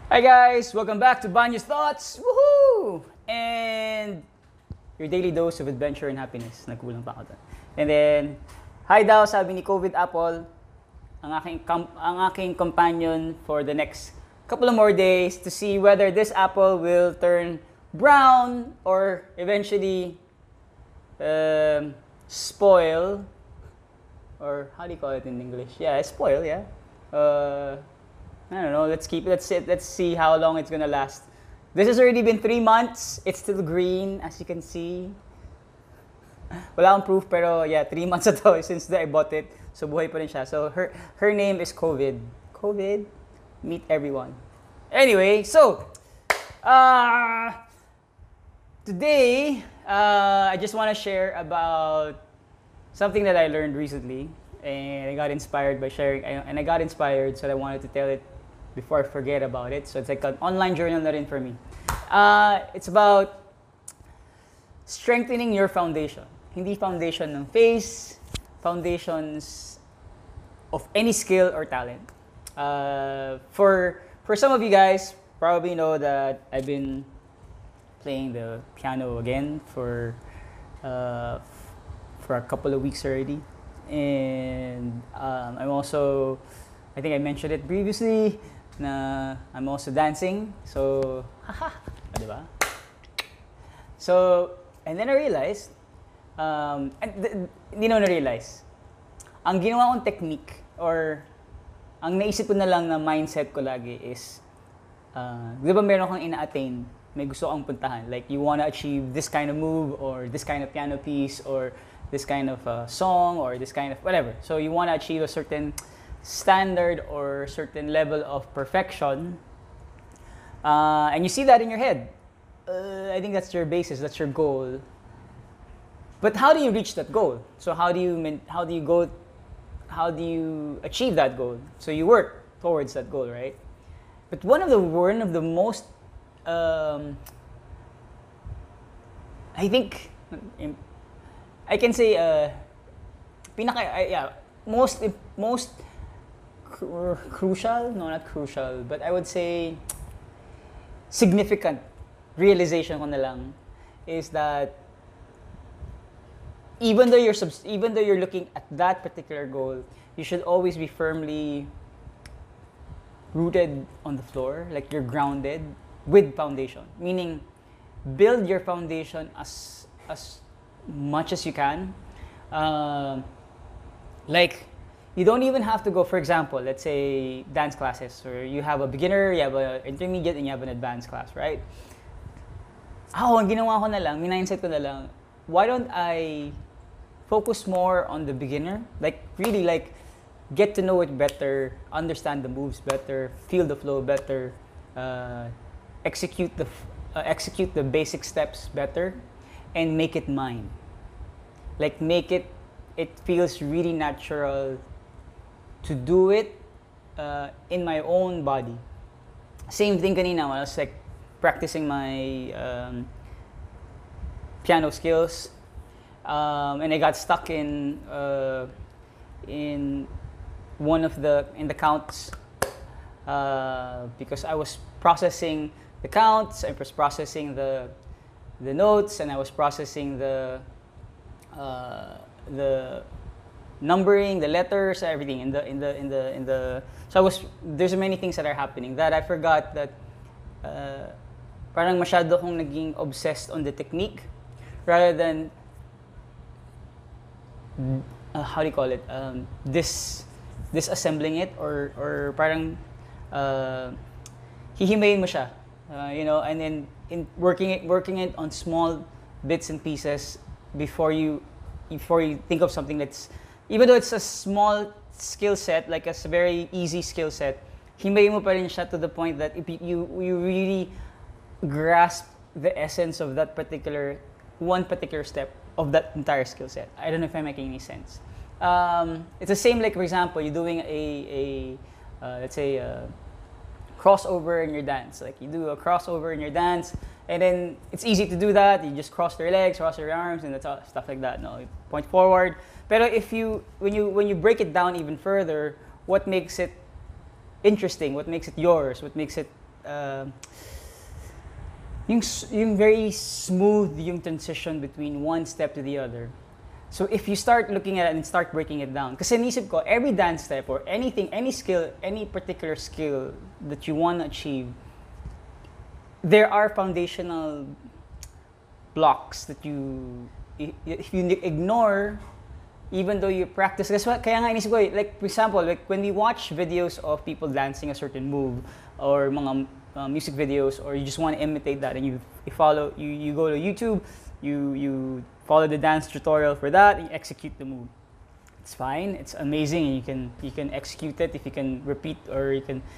Hi guys! Welcome back to Banyo's Thoughts! Woohoo! And your daily dose of adventure and happiness. Nagkulang pa ako doon. And then, hi daw, sabi ni COVID Apple, ang aking companion for the next couple of more days to see whether this apple will turn brown or eventually spoil, or how do you call it in English? Yeah, spoil, yeah. I don't know, let's see how long it's gonna last. This has already been 3 months. It's still green, as you can see. Wala akong proof, pero yeah, 3 months na to since I bought it. So buhay pa rin siya. So her name is COVID. COVID, meet everyone. Anyway, so today I just want to share about something that I learned recently, and I got inspired by sharing. And I got inspired, so I wanted to tell it before I forget about it. So it's like an online journal na rin for me. It's about strengthening your foundation. Hindi foundation ng face, foundations of any skill or talent. For some of you guys, probably know that I've been playing the piano again for a couple of weeks already. And I'm also, I think I mentioned it previously, na I'm also dancing. So, haha, diba? So, and then I realized, hindi na na-realize, ang ginawa kong technique, or ang naisip ko na lang na mindset ko lagi is, di ba meron kang ina-attain, may gusto kang puntahan. Like, you wanna achieve this kind of move, or this kind of piano piece, or this kind of song, or this kind of whatever. So you wanna achieve a certain standard or certain level of perfection, and you see that in your head. I think that's your basis, that's your goal. But how do you reach that goal? So how do you achieve that goal? So you work towards that goal, right? But one of the most I think I can say most crucial, no, not crucial, but I would say significant realization ko na lang is that even though you're looking at that particular goal, you should always be firmly rooted on the floor, like you're grounded with foundation. Meaning, build your foundation as much as you can. Like, you don't even have to go, for example, let's say dance classes, or you have a beginner, you have an intermediate, and you have an advanced class, right? Ang ginawa ko na lang, mindset ko na lang, why don't I focus more on the beginner? Like, really, like, get to know it better, understand the moves better, feel the flow better, execute the basic steps better, and make it mine. Like, make it feels really natural to do it in my own body. Same thing kanina when I was like practicing my piano skills, and I got stuck in one of the counts because I was processing the counts, I was processing the notes, and I was processing the numbering, the letters, everything in the. So there's many things that are happening that I forgot that parang masyado akong naging obsessed on the technique rather than how do you call it, disassembling it, or parang hihimayin mo siya, you know, and then in working it on small bits and pieces before you think of something that's, even though it's a small skill set, like a very easy skill set, himayin mo pa rin siya to the point that if you really grasp the essence of that one particular step of that entire skill set. I don't know if I'm making any sense. It's the same, like, for example, you're doing let's say a crossover in your dance. Like, you do a crossover in your dance, and then it's easy to do that. You just cross your legs, cross your arms, and that's all, stuff like that. No, you point forward. But when you break it down even further, what makes it interesting? What makes it yours? What makes it yung very smooth yung transition between one step to the other. So if you start looking at it and start breaking it down, kasi naisip ko, every dance step or anything, any skill, any particular skill that you want to achieve, there are foundational blocks that if you ignore, even though you practice, kaya nga inisip ko, like for example, like when we watch videos of people dancing a certain move, or mga music videos, or you just want to imitate that, and you follow, you go to YouTube, you follow the dance tutorial for that, and you execute the move. It's fine, it's amazing, and you can execute it if you can repeat, or you can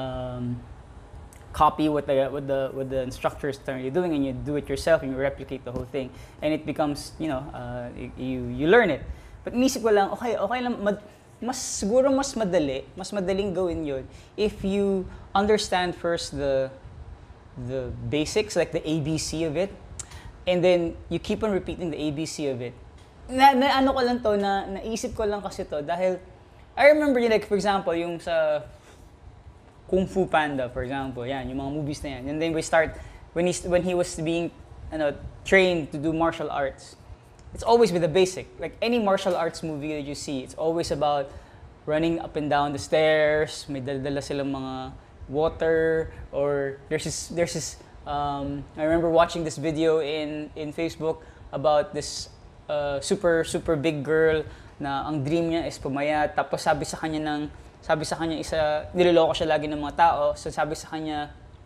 copy what the instructor is currently doing, and you do it yourself and you replicate the whole thing, and it becomes, you learn it. But inisip ko lang, okay lang, siguro mas madaling gawin yun if you understand first the basics, like the ABC of it, and then you keep on repeating the ABC of it. Ano ko lang to, naisip ko lang kasi to dahil I remember like for example yung sa Kung Fu Panda, for example, yan, yung mga movies na yan. And then we start when he was being trained to do martial arts. It's always with the basic. Like any martial arts movie that you see, it's always about running up and down the stairs, may dala silang mga water, or there's this I remember watching this video in Facebook about this super big girl na ang dream niya is pumayat, tapos sabi sa kanya niloloko siya lagi ng mga tao, so sabi sa kanya,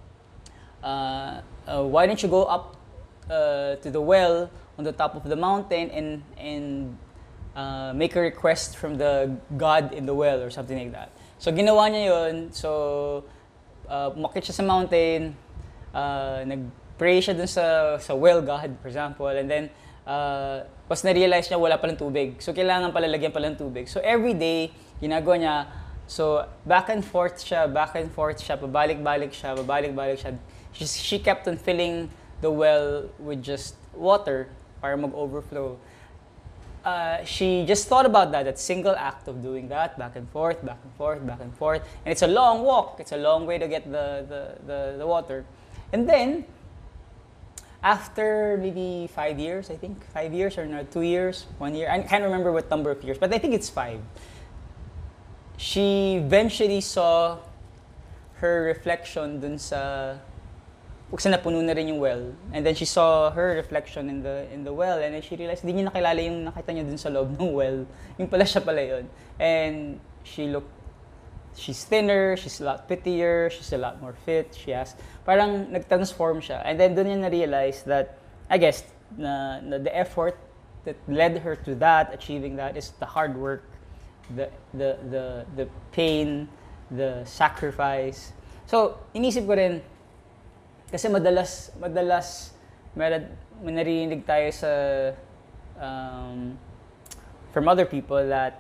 why don't you go up to the well on the top of the mountain and make a request from the God in the well, or something like that. So ginawa niya yun, so umakyat siya sa mountain, nag-pray siya dun sa well God, for example, and then pas na-realize niya wala palang tubig. So kailangan pala lagyan pala ng tubig. So every day, ginagawa niya, so back and forth siya, pabalik-balik siya. She kept on filling the well with just water para mag-overflow. She just thought about that single act of doing that, back and forth. And it's a long walk. It's a long way to get the water. And then, after maybe 5 years, I think, 5 years or 2 years, 1 year, I can't remember what number of years, but I think it's 5. She eventually saw her reflection dun sa kasi napuno na rin yung well. And then she saw her reflection in the well, and then she realized hindi niya nakilala yung nakita niya dun sa loob ng well. Yung pala siya pala yun. And she's thinner, she's a lot prettier, she's a lot more fit, parang nag-transform siya. And then dun niya na-realize that, I guess, the effort that led her to that, achieving that, is the hard work, the pain, the sacrifice. So, inisip ko rin, kasi madalas may narinig tayo sa from other people that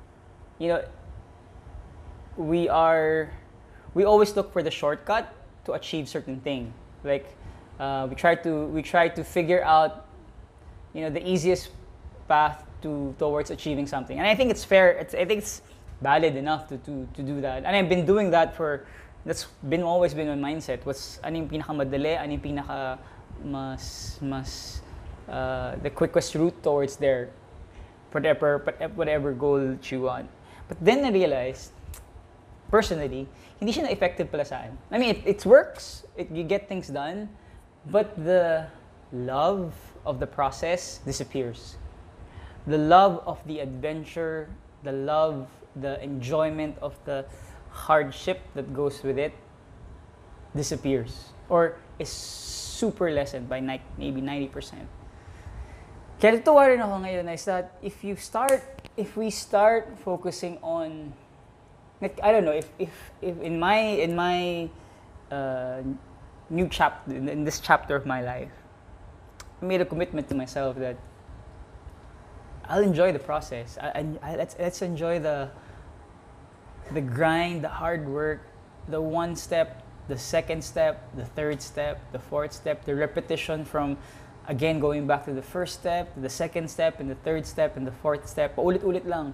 we always look for the shortcut to achieve certain thing. Like we try to figure out the easiest path towards achieving something. And I think it's fair. I think it's valid enough to do that. And I've been doing that that's always been my mindset. Ano yung pinakamadali, ano yung pinaka mas the quickest route towards there, whatever goal you want. But then I realized, personally, hindi siya na-effective pala sa akin. I mean, it works, you get things done, but the love of the process disappears. The love of the adventure, the enjoyment of the hardship that goes with it disappears or is super lessened by maybe 90%. Kaya natuwa rin ako ngayon is that if we start focusing on, like, I don't know, if in my new chapter, in this chapter of my life, I made a commitment to myself that I'll enjoy the process. Let's enjoy the grind, the hard work, the one step, the second step, the third step, the fourth step, the repetition from, again, going back to the first step, the second step, and the third step, and the fourth step. Paulit-ulit lang.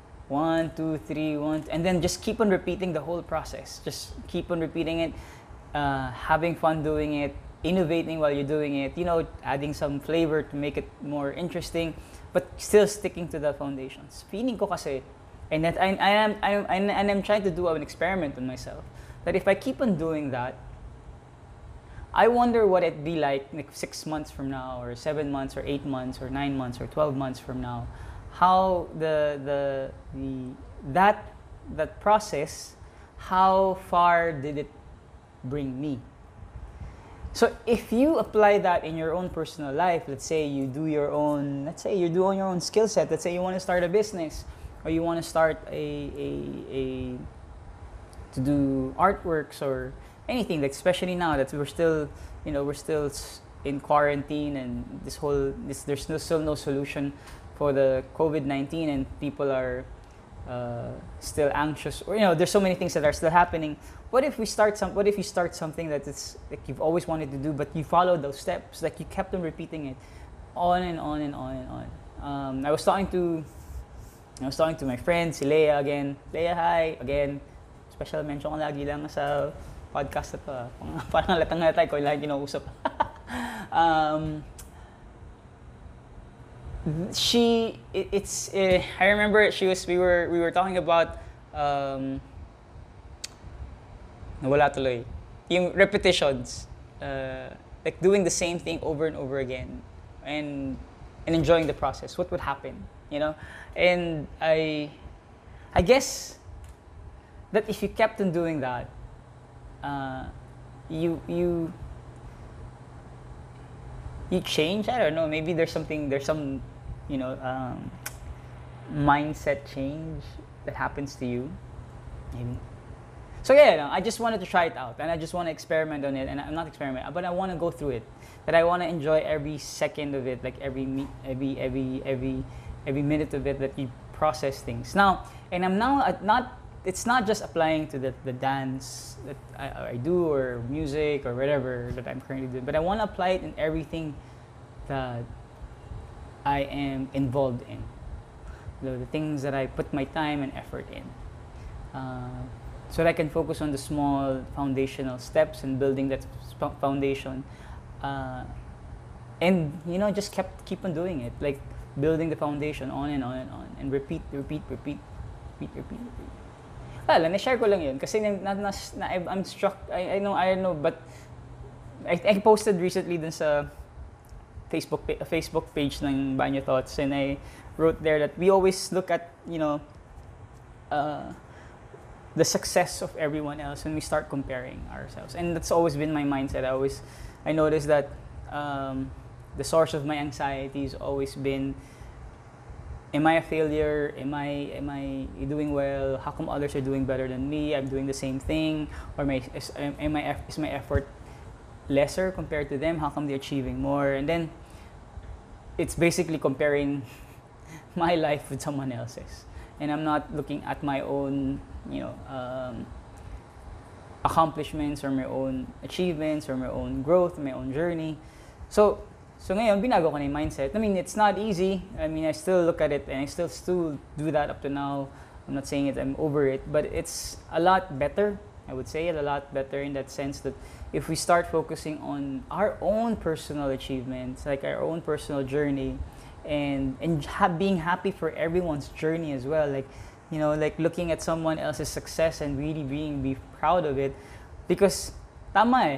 1, 2, 3, 1, and then just keep on repeating the whole process. Just keep on repeating it. having fun doing it, innovating while you're doing it, adding some flavor to make it more interesting, but still sticking to the foundations. Feeling ko kasi, and that I'm trying to do an experiment on myself, that if I keep on doing that, I wonder what it'd be like 6 months from now, or 7 months, or 8 months, or 9 months, or 12 months from now. How that process, how far did it bring me? So if you apply that in your own personal life, let's say you're doing your own skill set. Let's say you want to start a business, or you want to start to do artworks or anything. Like especially now that we're still in quarantine, and there's still no solution for the COVID-19, and people are still anxious, or there's so many things that are still happening. What if you start something that it's like you've always wanted to do, but you follow those steps, like you kept on repeating it on and on and on and on. I was talking to my friend, si Leia again. Leia, hi again. Special mention ko lagi lang sa podcast na to. Parang halatang ko lagi kinausap. I remember we were talking about nawala tuloy yung repetitions, like doing the same thing over and over again, and enjoying the process. What would happen, and I guess that if you kept on doing that, you change. I don't know, maybe there's some mindset change that happens to you, maybe. So yeah, I just wanted to try it out, and I just want to experiment on it, and I'm not experiment, but I want to go through it. That I want to enjoy every second of it, like every minute of it, that you process things. Now, and I'm now it's not just applying to the dance that I do, or music, or whatever that I'm currently doing, but I want to apply it in everything that I am involved in. The things that I put my time and effort in. So that I can focus on the small foundational steps and building that foundation, and just keep on doing it, like building the foundation on and on and on, and repeat. Well, na-share ko lang yun kasi I'm struck. I know, but I posted recently dun sa Facebook page ng Banyo Thoughts, and I wrote there that we always look at the success of everyone else when we start comparing ourselves, and that's always been my mindset. I noticed that the source of my anxiety has always been, am I a failure? Am I doing well? How come others are doing better than me? I'm doing the same thing, or is my effort lesser compared to them? How come they're achieving more? And then it's basically comparing my life with someone else's, and I'm not looking at my own accomplishments, or my own achievements, or my own growth, my own journey. So ngayon, binago ko na yung mindset. I mean, it's not easy. I mean, I still look at it, and I still do that up to now. I'm not saying I'm over it, but it's a lot better. I would say a lot better in that sense that if we start focusing on our own personal achievements, like our own personal journey, and being happy for everyone's journey as well, like looking at someone else's success and really be proud of it, because tama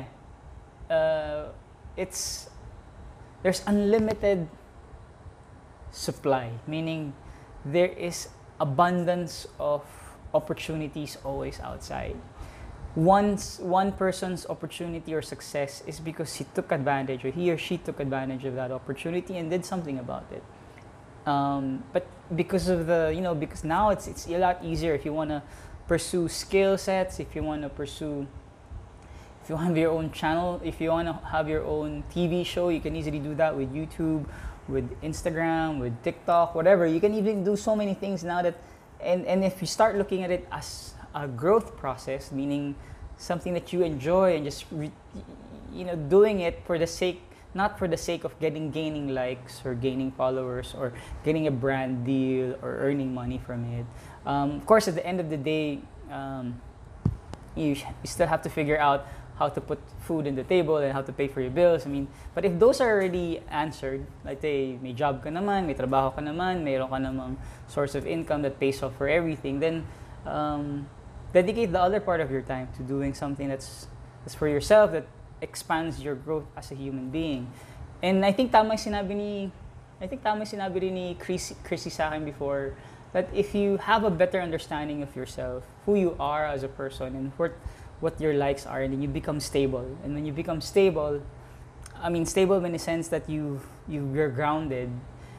there's unlimited supply, meaning there is abundance of opportunities always outside. One person's opportunity or success is because he took advantage, or he or she took advantage of that opportunity and did something about it. But because of because now it's a lot easier if you want to pursue skill sets, if you want to have your own channel, if you want to have your own TV show, you can easily do that with YouTube, with Instagram, with TikTok, whatever. You can even do so many things now that, and if you start looking at it as a growth process, meaning something that you enjoy and just doing it for the sake, not for the sake of gaining likes or gaining followers or getting a brand deal or earning money from it. Of course, at the end of the day, you still have to figure out how to put food in the table and how to pay for your bills. I mean, but if those are already answered, like may job ka naman, may trabaho ka naman, mayroon ka namang source of income that pays off for everything, then dedicate the other part of your time to doing something that's for yourself, that expands your growth as a human being. And I think tama yung sinabi rin ni Chrissy sa akin before, that if you have a better understanding of yourself, who you are as a person, and what your likes are, and then you become stable. And when you become stable, I mean stable in the sense that you're grounded,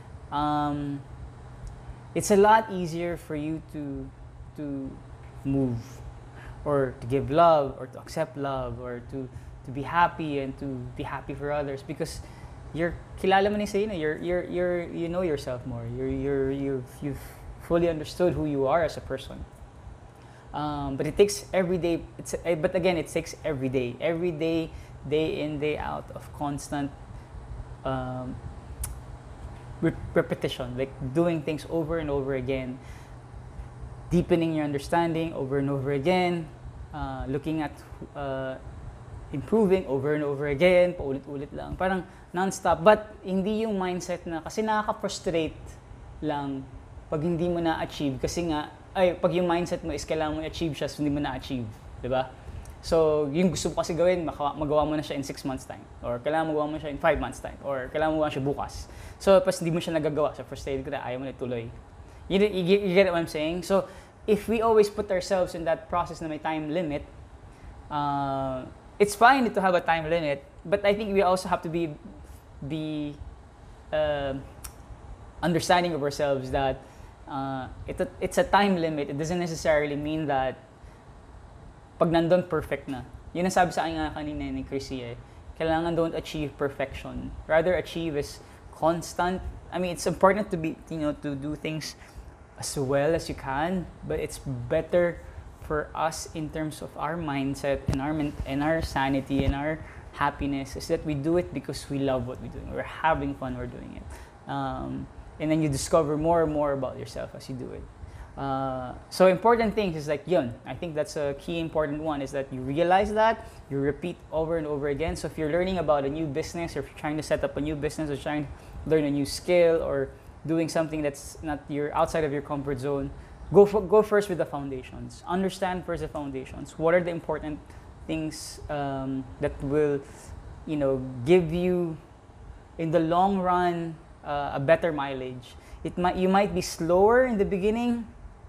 it's a lot easier for you to move, or to give love, or to accept love, or to be happy and to be happy for others, because you're kilala mo na sa'yo, you know yourself more. You've fully understood who you are as a person. But it takes every day. But again, it takes every day, day in, day out of constant repetition, like doing things over and over again, deepening your understanding over and over again, looking at improving over and over again, paulit-ulit lang, parang non-stop. But hindi yung mindset na, kasi nakaka-frustrate lang pag hindi mo na-achieve, kasi nga, pag yung mindset mo is kailangan mo i-achieve siya, so hindi mo na-achieve, di ba? So, yung gusto mo kasi gawin, magawa mo na siya in 6 months time, or kailangan magawa mo siya in 5 months time, or kailangan magawa siya bukas. So, pas hindi mo siya nagagawa, so frustrated ka na, ayaw mo na ituloy. You get what I'm saying? So, if we always put ourselves in that process na may time limit, it's fine to have a time limit, but I think we also have to be understanding of ourselves that it's a time limit. It doesn't necessarily mean that pag nandun perfect na. Yun ang sabi sa akin nga kanina ni Chrissy kailangan don't achieve perfection. Rather achieve is constant. I mean, it's important to to do things as well as you can, but it's better for us in terms of our mindset and our sanity and our happiness is that we do it because we love what we're doing. We're having fun, we're doing it. And then you discover more and more about yourself as you do it. So important things is like yun. I think that's a key important one, is that you realize that, you repeat over and over again. So if you're learning about a new business, or if you're trying to set up a new business, or trying to learn a new skill, or doing something that's not outside of your comfort zone, go first with the foundations. Understand first the foundations. What are the important things that will, give you in the long run a better mileage. You might be slower in the beginning,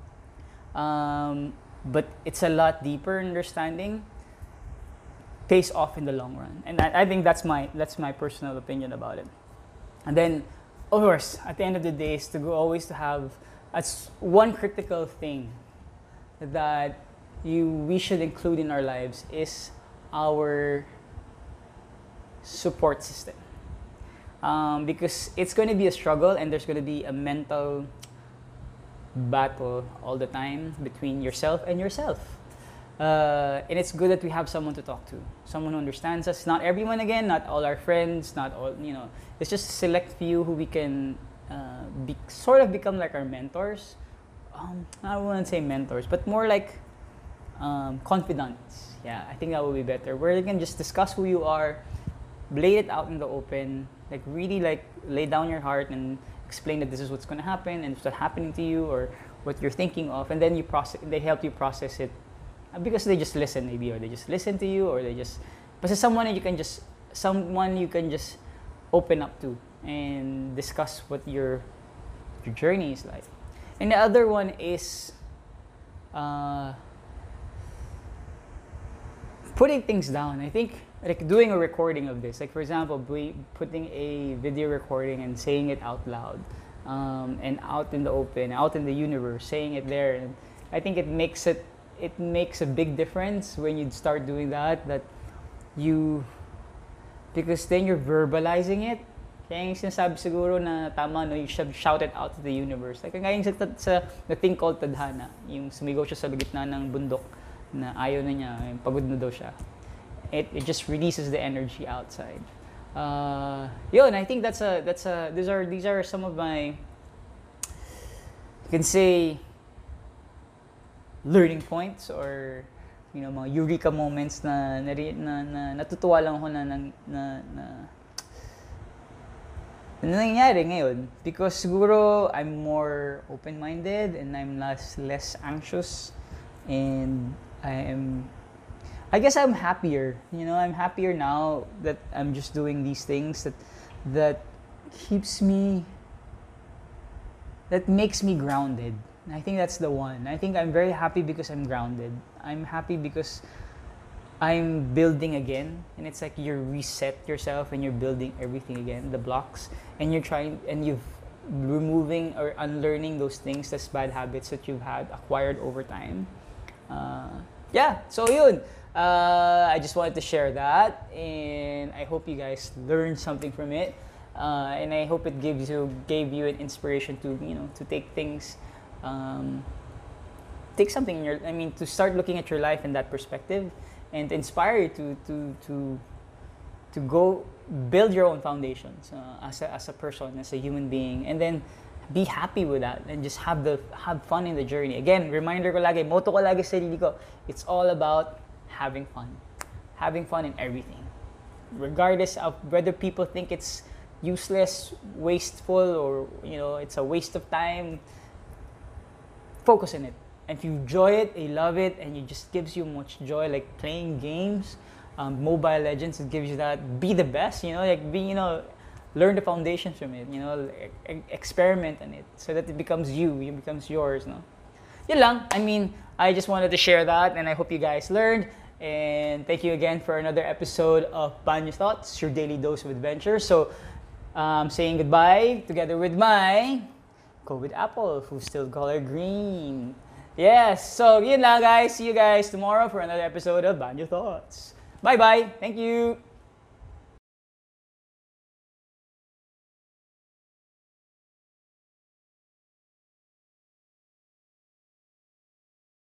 but it's a lot deeper understanding. Pays off in the long run, and I think that's my personal opinion about it. And then, of course, at the end of the day, is always to have as one critical thing that we should include in our lives is our support system. Because it's going to be a struggle, and there's going to be a mental battle all the time between yourself and yourself. And it's good that we have someone to talk to, someone who understands us. Not everyone, again, not all our friends, not all, it's just a select few who we can sort of become like our mentors. I wouldn't say mentors, but more like confidants. Yeah, I think that would be better. Where you can just discuss who you are, lay it out in the open, like really like lay down your heart and explain that this is what's going to happen and what's happening to you or what you're thinking of, and then they help you process it because they just listen maybe, or they just listen to you, or but it's someone you can just open up to and discuss what your journey is like. And the other one is putting things down. I think like doing a recording of this, like for example, putting a video recording and saying it out loud, and out in the open, out in the universe, saying it there. And I think it makes a big difference when you start doing that because then you're verbalizing it. Kaya yung sinasabi siguro na tama, no, you should shout it out to the universe. Like ngayon sa the thing called tadhana, yung sumigaw siya sa gitna ng bundok na ayaw na niya, pagod na daw siya. It just releases the energy outside. Yun, I think these are some of my, you can say, learning points or mga eureka moments na natutuwa lang ako na nangyayari ngayon. Because siguro I'm more open-minded and I'm less anxious, and I guess I'm happier. I'm happier now that I'm just doing these things that keeps me, that makes me grounded. I think that's the one. I think I'm very happy because I'm grounded. I'm happy because I'm building again, and it's like you reset yourself and you're building everything again, the blocks, and you've removing or unlearning those things, those bad habits that you've had acquired over time. So yun. I just wanted to share that, and I hope you guys learned something from it, and I hope it gave you an inspiration to take things. Take something to start looking at your life in that perspective, and inspire you to go build your own foundations as a person, as a human being, and then be happy with that, and just have fun in the journey. Again, reminder ko lagi, motto ko lagi sa sarili ko, it's all about having fun in everything, regardless of whether people think it's useless, wasteful, or it's a waste of time. Focus on it. And if you enjoy it, you love it, and it just gives you much joy, like playing games, Mobile Legends, it gives you that. Be the best, learn the foundations from it, experiment on it, so that it becomes it becomes yours, no? Yun lang. I just wanted to share that, and I hope you guys learned. And thank you again for another episode of Banyo Thoughts, your daily dose of adventure. So, saying goodbye together with my COVID apple, who's still color green. Yes, so yun lang guys. See you guys tomorrow for another episode of Banyo Thoughts. Bye-bye. Thank you.